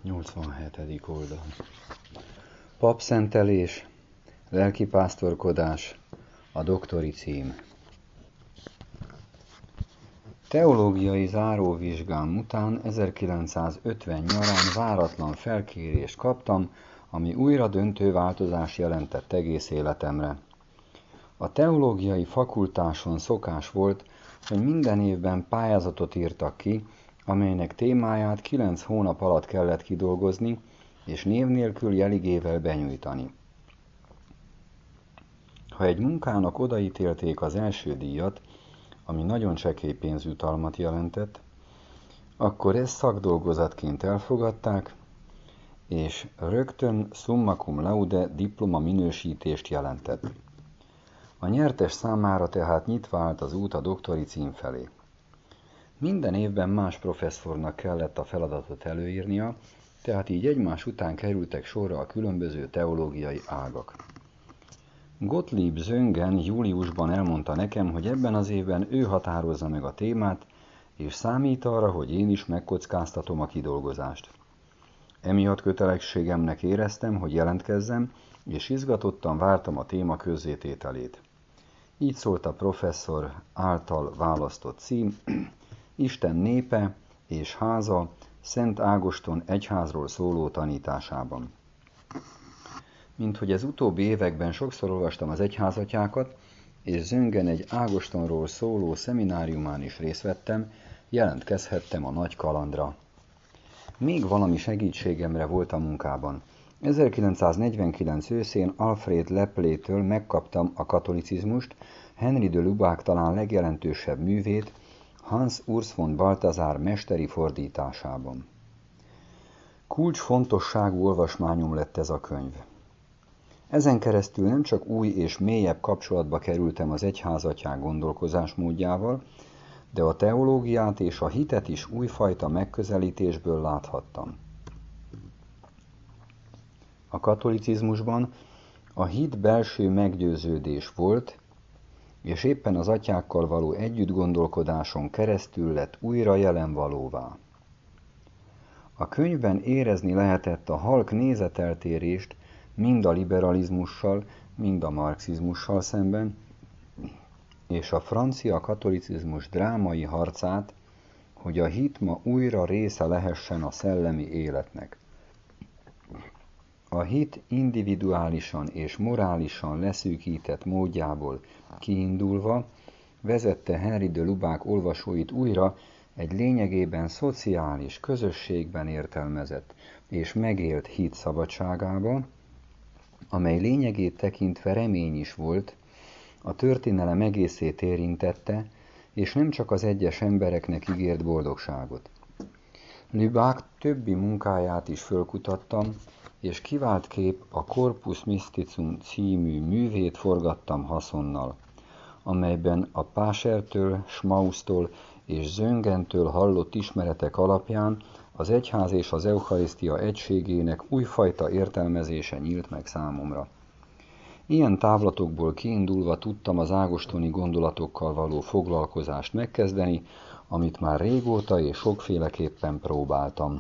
87. oldal. Papszentelés, lelkipásztorkodás, a doktori cím. Teológiai záróvizsgám után 1950 nyarán váratlan felkérést kaptam, ami újra döntő változást jelentett egész életemre. A teológiai fakultáson szokás volt, hogy minden évben pályázatot írtak ki, amelynek témáját 9 hónap alatt kellett kidolgozni, és név nélkül jeligével benyújtani. Ha egy munkának odaítélték az első díjat, ami nagyon csekély pénzjutalmat jelentett, akkor ezt szakdolgozatként elfogadták, és rögtön summa cum laude diploma minősítést jelentett. A nyertes számára tehát nyitva állt az út a doktori cím felé. Minden évben más professzornak kellett a feladatot előírnia, tehát így egymás után kerültek sorra a különböző teológiai ágak. Gottlieb Zöngen júliusban elmondta nekem, hogy ebben az évben ő határozza meg a témát, és számít arra, hogy én is megkockáztatom a kidolgozást. Emiatt kötelességemnek éreztem, hogy jelentkezzem, és izgatottan vártam a téma közzétételét. Így szólt a professzor által választott cím: Isten népe és háza Szent Ágoston egyházról szóló tanításában. Minthogy az utóbbi években sokszor olvastam az egyházatyákat, és Zöngen egy Ágostonról szóló szemináriumán is részt vettem, jelentkezhettem a nagy kalandra. Még valami segítségemre volt a munkában. 1949 őszén Alfred Leplétől megkaptam a katolicizmust, Henri de Lubac talán legjelentősebb művét, Hans Urs von Balthasar mesteri fordításában. Kulcsfontosságú olvasmányom lett ez a könyv. Ezen keresztül nem csak új és mélyebb kapcsolatba kerültem az egyházatyák gondolkozásmódjával, de a teológiát és a hitet is újfajta megközelítésből láthattam. A katolicizmusban a hit belső meggyőződés volt, és éppen az atyákkal való együttgondolkodáson keresztül lett újra jelenvalóvá. A könyvben érezni lehetett a halk nézeteltérést mind a liberalizmussal, mind a marxizmussal szemben, és a francia katolicizmus drámai harcát, hogy a hit ma újra része lehessen a szellemi életnek. A hit individuálisan és morálisan leszűkített módjából kiindulva vezette Henri de Lubac olvasóit újra egy lényegében szociális közösségben értelmezett és megélt hit szabadságába, amely lényegét tekintve remény is volt, a történelem egészét érintette, és nem csak az egyes embereknek ígért boldogságot. Lubac többi munkáját is fölkutattam, és kivált kép a Corpus Mysticum című művét forgattam haszonnal, amelyben a Páschertől, Schmausztól és Zöngentől hallott ismeretek alapján az egyház és az eucharisztia egységének újfajta értelmezése nyílt meg számomra. Ilyen távlatokból kiindulva tudtam az ágostoni gondolatokkal való foglalkozást megkezdeni, amit már régóta és sokféleképpen próbáltam.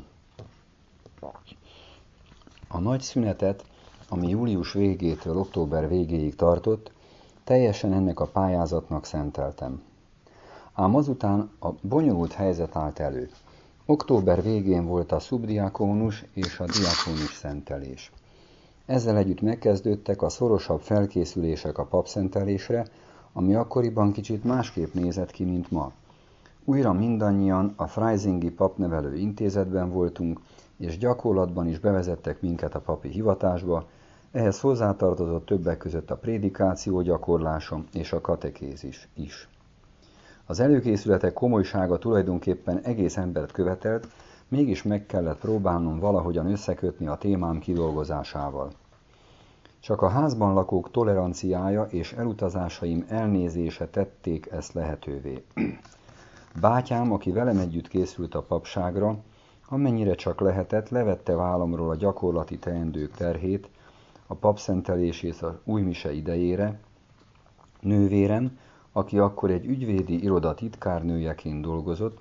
A nagy szünetet, ami július végétől október végéig tartott, teljesen ennek a pályázatnak szenteltem. Ám azután a bonyolult helyzet állt elő. Október végén volt a szubdiakónus és a diakónus szentelés. Ezzel együtt megkezdődtek a szorosabb felkészülések a papszentelésre, ami akkoriban kicsit másképp nézett ki, mint ma. Újra mindannyian a Freisingi papnevelő intézetben voltunk, és gyakorlatban is bevezettek minket a papi hivatásba, ehhez hozzátartozott többek között a prédikáció gyakorlása és a katekézis is. Az előkészületek komolysága tulajdonképpen egész embert követelt, mégis meg kellett próbálnom valahogyan összekötni a témám kidolgozásával. Csak a házban lakók toleranciája és elutazásaim elnézése tették ezt lehetővé. Bátyám, aki velem együtt készült a papságra, amennyire csak lehetett, levette vállamról a gyakorlati teendők terhét a papszentelés és az új mise idejére. Nővérem, aki akkor egy ügyvédi iroda titkárnőjeként dolgozott,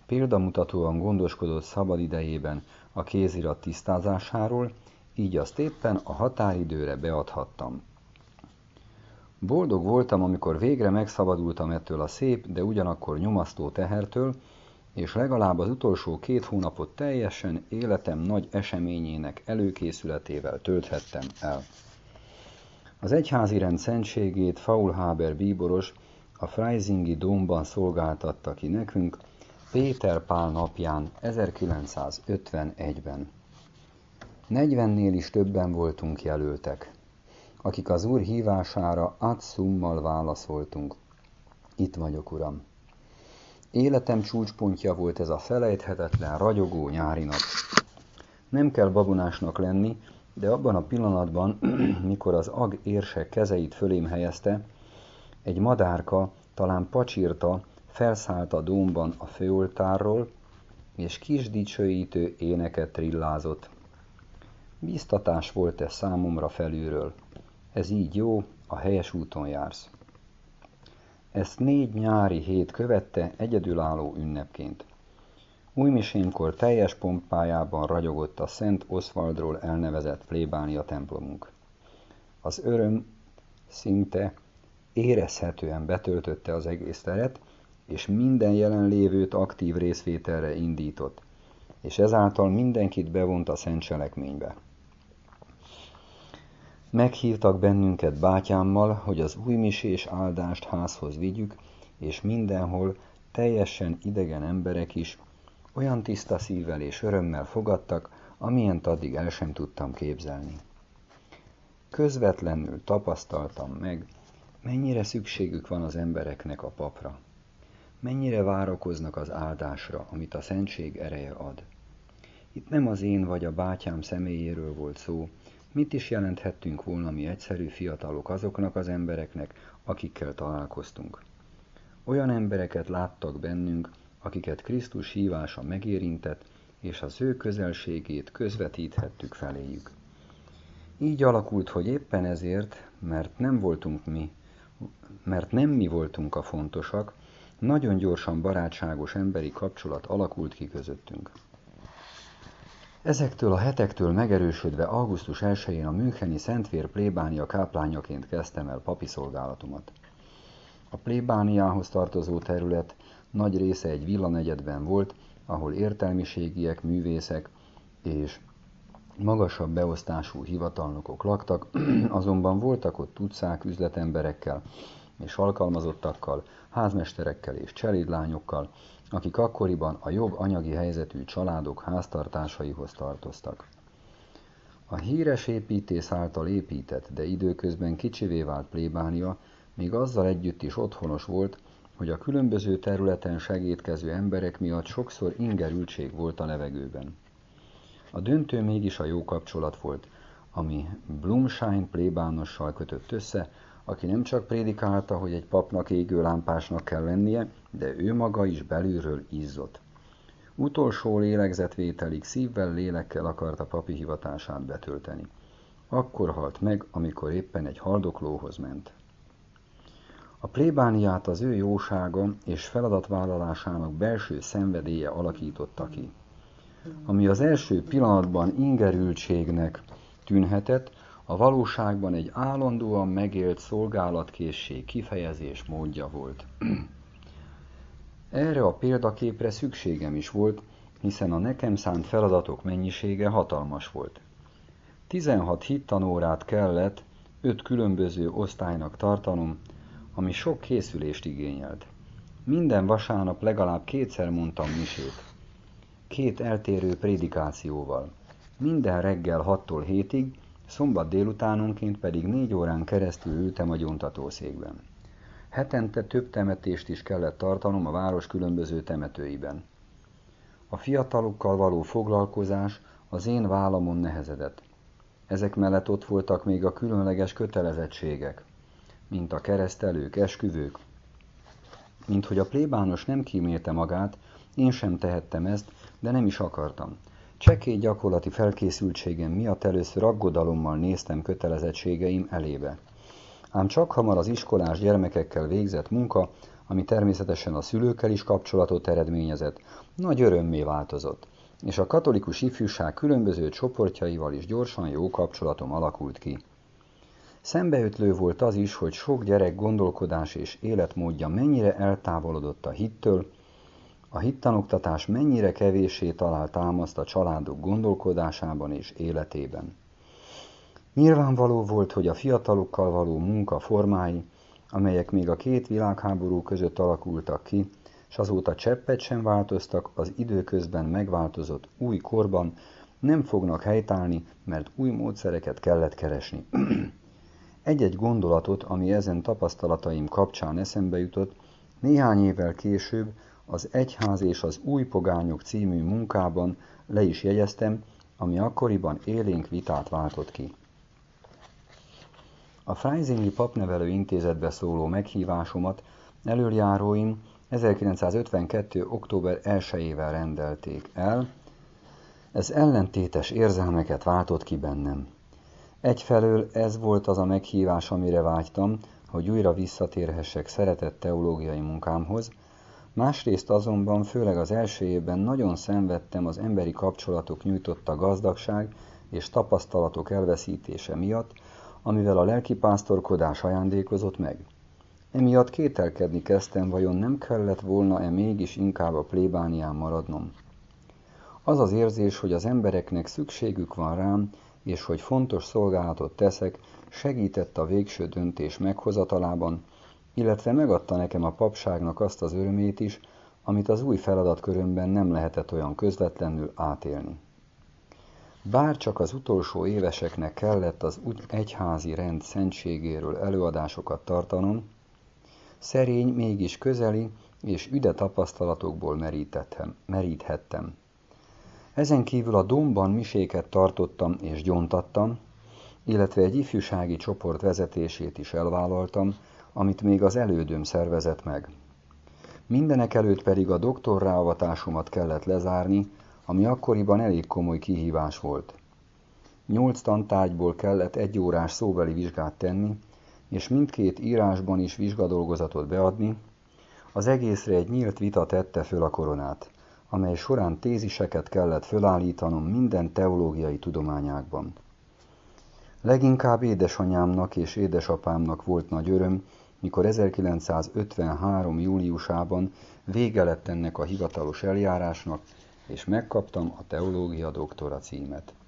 példamutatóan gondoskodott szabadidejében a kézirat tisztázásáról, így azt éppen a határidőre beadhattam. Boldog voltam, amikor végre megszabadultam ettől a szép, de ugyanakkor nyomasztó tehertől, és legalább az utolsó 2 hónapot teljesen életem nagy eseményének előkészületével tölthettem el. Az egyházi rend szentségét Faulhaber bíboros a Freisingi dómban szolgáltatta ki nekünk Péter Pál napján 1951-ben. 40-nél is többen voltunk jelöltek, akik az Úr hívására ad summal válaszoltunk. Itt vagyok, Uram. Életem csúcspontja volt ez a felejthetetlen, ragyogó nyári nap. Nem kell babonásnak lenni, de abban a pillanatban, mikor az ag érse kezeit fölém helyezte, egy madárka, talán pacsirta, felszállt a dómban a főoltárról, és kis dicsőítő éneket trillázott. Bíztatás volt ez számomra felülről. Ez így jó, a helyes úton jársz. Ezt 4 nyári hét követte egyedülálló ünnepként. Újmisénkor teljes pompájában ragyogott a Szent Oswaldról elnevezett plébánia templomunk. Az öröm szinte érezhetően betöltötte az egész teret, és minden jelenlévőt aktív részvételre indított, és ezáltal mindenkit bevont a szent cselekménybe. Meghívtak bennünket bátyámmal, hogy az újmisés áldást házhoz vigyük, és mindenhol teljesen idegen emberek is olyan tiszta szívvel és örömmel fogadtak, amilyent addig el sem tudtam képzelni. Közvetlenül tapasztaltam meg, mennyire szükségük van az embereknek a papra. Mennyire várakoznak az áldásra, amit a szentség ereje ad. Itt nem az én vagy a bátyám személyéről volt szó, mit is jelenthettünk volna mi egyszerű fiatalok azoknak az embereknek, akikkel találkoztunk. Olyan embereket láttak bennünk, akiket Krisztus hívása megérintett, és az ő közelségét közvetíthettük feléjük. Így alakult, hogy éppen ezért, mert nem mi voltunk a fontosak, nagyon gyorsan barátságos emberi kapcsolat alakult ki közöttünk. Ezektől a hetektől megerősödve augusztus 1-én a müncheni Szentvér plébánia káplánjaként kezdtem el papi szolgálatomat. A plébániához tartozó terület nagy része egy villanegyedben volt, ahol értelmiségiek, művészek és magasabb beosztású hivatalnokok laktak, azonban voltak ott utcák üzletemberekkel és alkalmazottakkal, házmesterekkel és cselédlányokkal, akik akkoriban a jobb anyagi helyzetű családok háztartásaihoz tartoztak. A híres építész által épített, de időközben kicsivé vált plébánia még azzal együtt is otthonos volt, hogy a különböző területen segédkező emberek miatt sokszor ingerültség volt a levegőben. A döntő mégis a jó kapcsolat volt, ami Blumschein plébánossal kötött össze, aki nem csak prédikálta, hogy egy papnak égő lámpásnak kell lennie, de ő maga is belülről izzott. Utolsó lélegzetvételig szívvel, lélekkel akarta papi hivatását betölteni. Akkor halt meg, amikor éppen egy haldoklóhoz ment. A plébániát az ő jósága és feladatvállalásának belső szenvedélye alakította ki. Ami az első pillanatban ingerültségnek tűnhetett, a valóságban egy állandóan megélt szolgálatkészség kifejezés módja volt. Erre a példaképre szükségem is volt, hiszen a nekem szánt feladatok mennyisége hatalmas volt. 16 hittanórát kellett 5 különböző osztálynak tartanom, ami sok készülést igényelt. Minden vasárnap legalább 2-szer mondtam misét. 2 eltérő prédikációval. Minden reggel 6-tól 7-ig, szombat délutánonként pedig 4 órán keresztül ültem a gyóntatószékben. Hetente több temetést is kellett tartanom a város különböző temetőiben. A fiatalokkal való foglalkozás az én vállamon nehezedett. Ezek mellett ott voltak még a különleges kötelezettségek, mint a keresztelők, esküvők. Mint hogy a plébános nem kímélte magát, én sem tehettem ezt, de nem is akartam. Csekély gyakorlati felkészültségem miatt először aggodalommal néztem kötelezettségeim elébe. Ám csakhamar az iskolás gyermekekkel végzett munka ami természetesen a szülőkkel is kapcsolatot eredményezett, nagy örömmé változott, és a katolikus ifjúság különböző csoportjaival is gyorsan jó kapcsolatom alakult ki. Szembeötlő volt az is, hogy sok gyerek gondolkodás és életmódja mennyire eltávolodott a hittől, a hittanoktatás mennyire kevéssé talál támaszt a családok gondolkodásában és életében. Nyilvánvaló volt, hogy a fiatalokkal való munka formái, amelyek még a két világháború között alakultak ki, s azóta cseppet sem változtak, az időközben megváltozott új korban, nem fognak helytállni, mert új módszereket kellett keresni. Egy-egy gondolatot, ami ezen tapasztalataim kapcsán eszembe jutott, néhány évvel később az Egyház és az új pogányok című munkában le is jegyeztem, ami akkoriban élénk vitát váltott ki. A Freisingi Papnevelő Intézetbe szóló meghívásomat elöljáróim 1952. október 1-ével rendelték el. Ez ellentétes érzelmeket váltott ki bennem. Egyfelől ez volt az a meghívás, amire vágytam, hogy újra visszatérhessek szeretett teológiai munkámhoz, másrészt azonban főleg az első évben nagyon szenvedtem az emberi kapcsolatok nyújtotta gazdagság és tapasztalatok elveszítése miatt, amivel a lelkipásztorkodás ajándékozott meg. Emiatt kételkedni kezdtem, vajon nem kellett volna-e mégis inkább a plébánián maradnom. Az az érzés, hogy az embereknek szükségük van rám, és hogy fontos szolgálatot teszek, segített a végső döntés meghozatalában, illetve megadta nekem a papságnak azt az örömét is, amit az új feladatkörömben nem lehetett olyan közvetlenül átélni. Bár csak az utolsó éveseknek kellett az egyházi rend szentségéről előadásokat tartanom, szerény, mégis közeli és üde tapasztalatokból meríthettem. Ezen kívül a dómban miséket tartottam és gyóntattam, illetve egy ifjúsági csoport vezetését is elvállaltam, amit még az elődöm szervezett meg. Mindenekelőtt pedig a doktorráavatásomat kellett lezárni, ami akkoriban elég komoly kihívás volt. 8 tantárgyból kellett 1 órás szóbeli vizsgát tenni, és mindkét írásban is vizsgadolgozatot beadni, az egészre egy nyílt vita tette föl a koronát, amely során téziseket kellett fölállítanom minden teológiai tudományágban. Leginkább édesanyámnak és édesapámnak volt nagy öröm, mikor 1953. júliusában vége lett ennek a hivatalos eljárásnak, és megkaptam a teológia doktora címet.